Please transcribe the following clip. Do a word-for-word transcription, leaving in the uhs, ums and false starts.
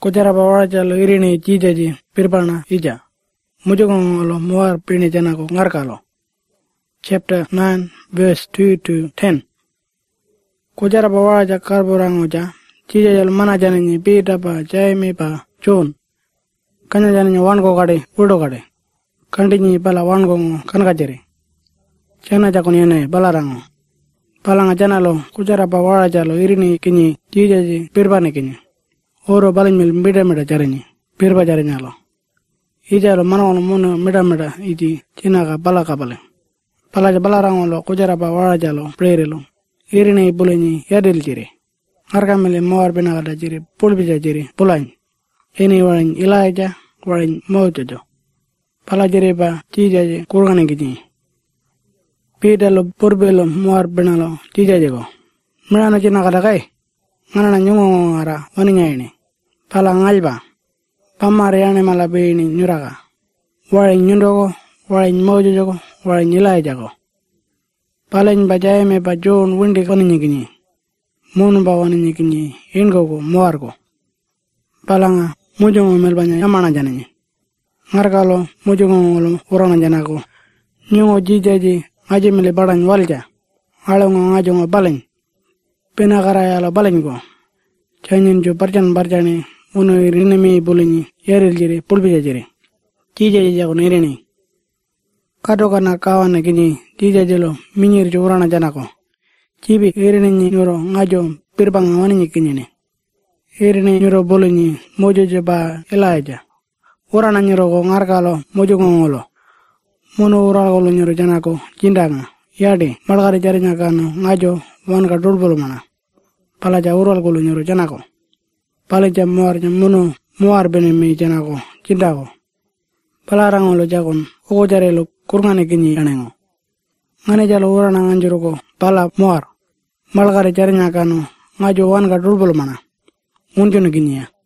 Kucara bawara jalo irini jijaji pirpana ija. Mujukong lo muar pini janako ngarkalo. Chapter nine verse two to ten. Kucara bawara ja karborang oja. Jijajal mana janini pita pa jaime pa chun. Kanya janini wango kade udo kade. Kandini pala wango kankajari. Chana jakon yene balarango. Palanga janalo kucara bawara jalo irini kinyi jijaji pirpani kinyi. Oro balin mil mida mida jarini, pirba jarinya lo. Ija lo mana lo muna mida mida iji cina ka bala ka bale. Bala ja bala rango lo kujara ba wara jalo prere lo. Irini bulenyi yadil jiri. Harga mili mawar bina kada jiri pulbija jiri pulany. Ini warin ilaja warin mau jojo. Bala jiri ba cijaji kurgane gini. Pida lo purbe lo mawar bina lo cijaji ko. Mirana cina kada kai. Ngana nyungo ngara waninya ini. Pala ngalba, pamare ane malabe ini nyuraga. Waring nyundogo, waring mojojogo, waring nyilai jago. Palain bajae me bajon windi kani nyikini. Munu ba wani nyikini, ingogo, muargo. Palanga, mujongo melbanya yamana janini. Ngarkalo, mujongo ngolo urana janako. Nyungo jijaji, ngaji mili barang walja. Alongo ngajongo baleng. Penakaraya lo baleng go. Chanyin jo barjan barjani. Uno irinemi bulinyi yaril jiri pulbija jiri. Jijaji jago nirini. Kado kana kawana kini jijaji lo minyir jo urana janako. Jibi irini nyuro ngajo pirbang wani kini. Irini nyuro bulinyi mojo jeba ilaja. Urana nyuro ko ngarkalo mojo ngongolo. Mono uragolo nyuro janako jindanga. Yadi malgari jarinya kano ngajo wanka dulbulu mana. Palaja ural golo nyuro janako. Pala jam muar jam muno muar bene me janako cindako. Pala rango lo jakon oko jare lo kurngane kinyi anengo. Ngane jalo urana nganjuro ko pala muar. Malgare jare nyakano ngajo wan ka dulbul mana. Unjun kinyi ya.